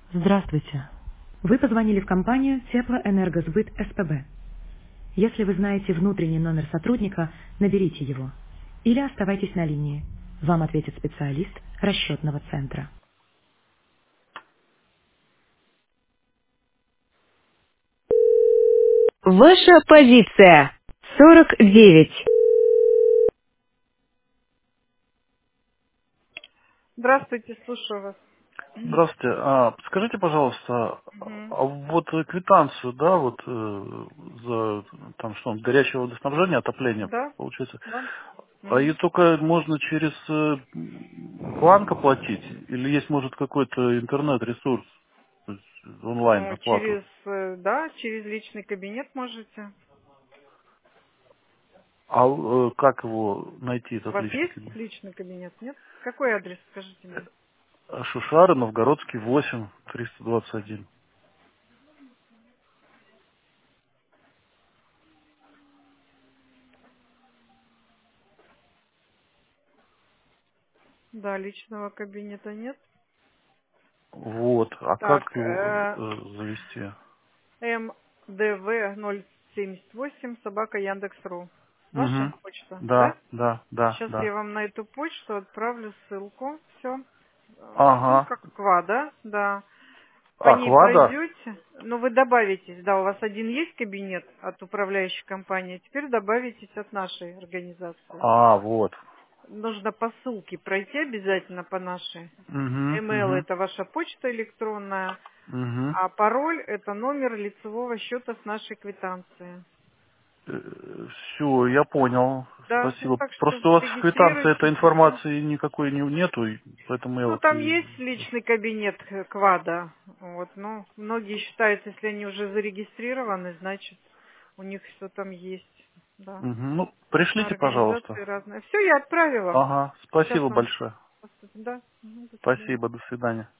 Здравствуйте. Вы позвонили в компанию Теплоэнергосбыт СПБ. Если вы знаете внутренний номер сотрудника, наберите его. Или оставайтесь на линии. Вам ответит специалист расчетного центра. Ваша позиция 49. Здравствуйте, слушаю вас. Здравствуйте. Подскажите, пожалуйста, Мгм. вот квитанцию, да, вот за там что, горячее водоснабжение, отопление, Да? получается. Да. А ее Мгм. только можно через банк оплатить? Или есть, может, какой-то интернет-ресурс, то есть онлайн Ну, оплату? через личный кабинет можете. А как его найти, У этот вас личный есть кабинет? личный кабинет, нет? Какой адрес, скажите мне? Шушара, Новгородский, 8, 321. Да, личного кабинета нет. Вот. А как Так, его завести? МДВ 078 собака Яндекс.ру. Ваша Угу. почта, да? Да, да, да, Сейчас да. я вам на эту почту отправлю ссылку. Все. Ну, Ага. как КВА, да. По ней Аквада? пройдете. Ну, вы добавитесь, да, у вас один есть кабинет от управляющей компании, а теперь добавитесь от нашей организации. Вот. Нужно по ссылке пройти обязательно по нашей. Угу, Email угу, это ваша почта электронная, угу. а пароль это номер лицевого счета с нашей квитанции. Все, я понял. Да, ну Спасибо. так что Просто у вас в квитанции этой регистрируйтесь и все. информации никакой нету, и поэтому я Ну, вот там и... есть личный кабинет КВАДа. Вот, ну, многие считают, если они уже зарегистрированы, значит, у них все там есть. Да. Мгм. Ну, На пришлите, организации пожалуйста. разные. Все, я отправила. Ага, Сейчас спасибо вам большое. поступит. Да. Мгм, до свидания. Спасибо, до свидания.